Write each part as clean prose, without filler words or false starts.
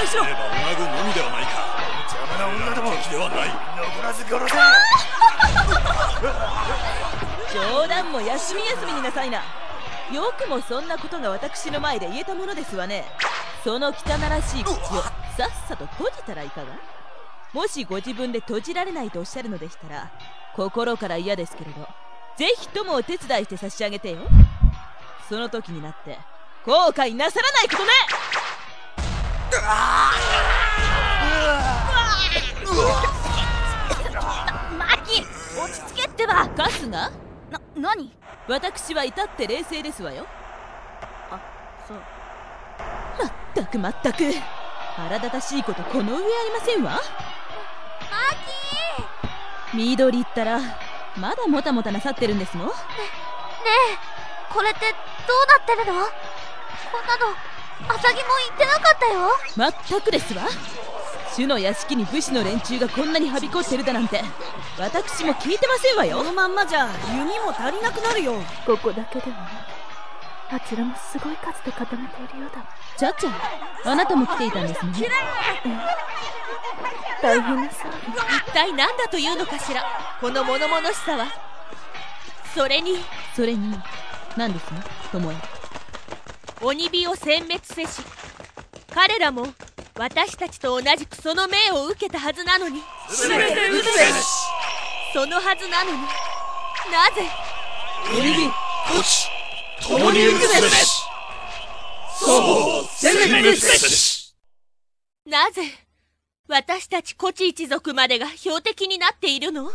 しろ。 女子のみではないか。 邪魔な女ども。 敵ではない。 残らず殺せ。 冗談も休み休みになさいな。よくもそんなことが私の前で言えたものですわね。その汚らしい口をさっさと閉じたらいかが。もしご自分で閉じられないとおっしゃるのでしたら、心から嫌ですけれど、ぜひともお手伝いして差し上げてよ。その時になって後悔なさらないことね。 マキ、落ち着けってば。 春日、 何？ 私は至って冷静ですわよ。 あ、そう。 まったく腹立たしいことこの上ありませんわ。 マキー、 緑ったらまだもたもたなさってるんですの。ねえ、これってどうなってるの？こんなのアサギも言ってなかったよ。 まったくですわ。主の屋敷に武士の連中がこんなにはびこってるだなんて私も聞いてませんわよ。 このまんまじゃ弓も足りなくなるよ。 ここだけではなく、あちらもすごい数で固めているようだ。 ちゃっちゃ、あなたも来ていたんですね。 大変な騒ぎ。 一体何だというのかしら、この物々しさは。それに何ですね、巴。 鬼火を殲滅せし、彼らも私たちと同じくその命を受けたはずなのに。 全て撃つべし。 そのはずなのに、なぜ鬼火、 こち共に撃つべし。そう、全て撃つべし。 なぜ私たちコチ一族までが標的になっているの？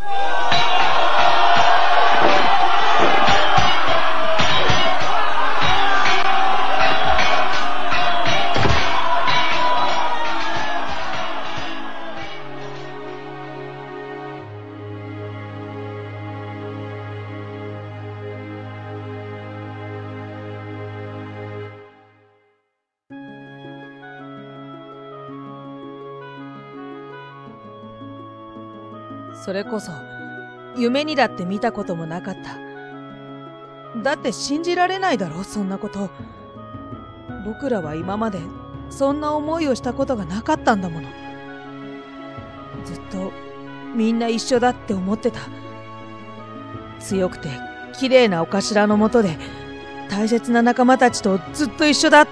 それこそ夢にだって見たこともなかった。だって信じられないだろ、そんなこと。僕らは今までそんな思いをしたことがなかったんだもの。ずっとみんな一緒だって思ってた。強くて綺麗なお頭のもとで大切な仲間たちとずっと一緒だって。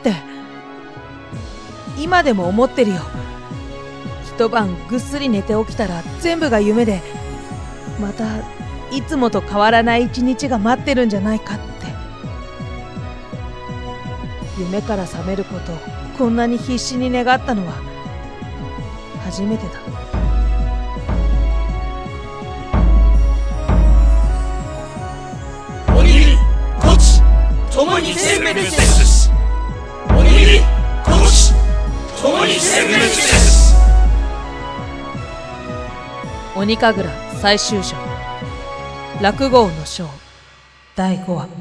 今でも思ってるよ。一晩ぐっすり寝て起きたら全部が夢で、またいつもと変わらない一日が待ってるんじゃないかって。夢から覚めることをこんなに必死に願ったのは初めてだ。 鬼火、こち共に殲滅です。鬼火、こち共に殲滅です。 鬼神楽最終章、落語の章第5話。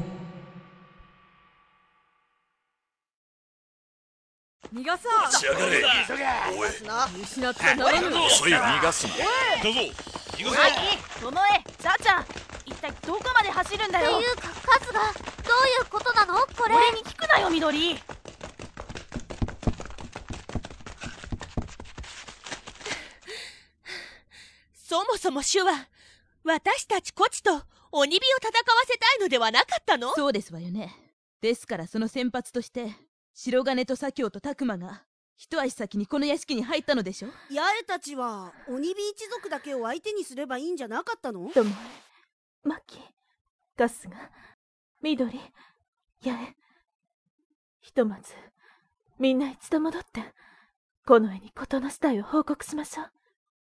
逃がそう。しやがれ。おい。 失ったならぬ。 遅い。逃がすんだ。行くぞ。行くぞ。 巴、ちゃーちゃん、一体どこまで走るんだよ。っていうか、カズがどういうことなのこれ。俺に聞くなよ、緑。そもそも主は私たちコチと鬼火を戦わせたいのではなかったの？ そうですわよね。ですからその先発として白金と左京と拓磨が一足先にこの屋敷に入ったのでしょ。 八重たちは鬼火一族だけを相手にすればいいんじゃなかったの？ 巴、マキ、ガスが、緑、八重。ひとまずみんな一度戻ってこの絵に事の次第を報告しましょう。